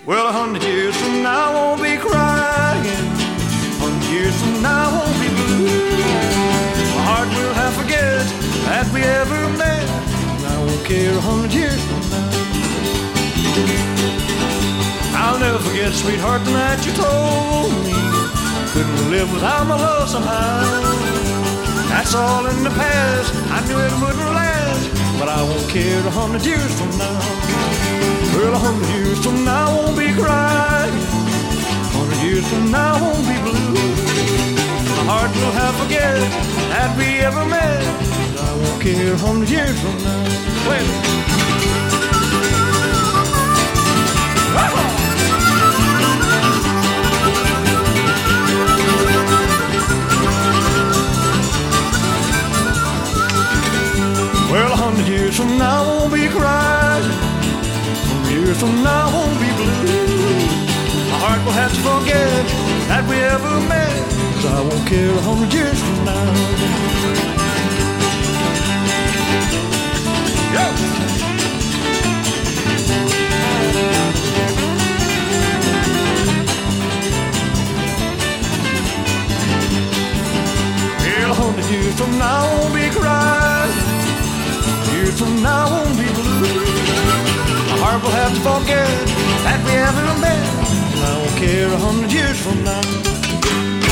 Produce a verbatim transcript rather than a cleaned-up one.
Well, a hundred years from now I won't be crying. A hundred years from now I won't be blue. My heart will have forget that we ever met. And I won't care a hundred years from now. I'll never forget, sweetheart, the night you told me couldn't live without my love somehow. That's all in the past, I knew it wouldn't last, but I won't care a hundred years from now. Well, a hundred years from now I won't be crying. A hundred years from now I won't be blue. My heart will have forget that we ever met, but I won't care a hundred years from now. Wait a minute. Well, a hundred years from now I won't be crying. A hundred years from now I won't be blue. My heart will have to forget that we ever met, 'cause I won't care a hundred years from now. Yo! Well, a hundred years from now I won't be crying. Years from now I won't be blue. My heart will have to forget that we ever met, and I won't care a hundred years from now.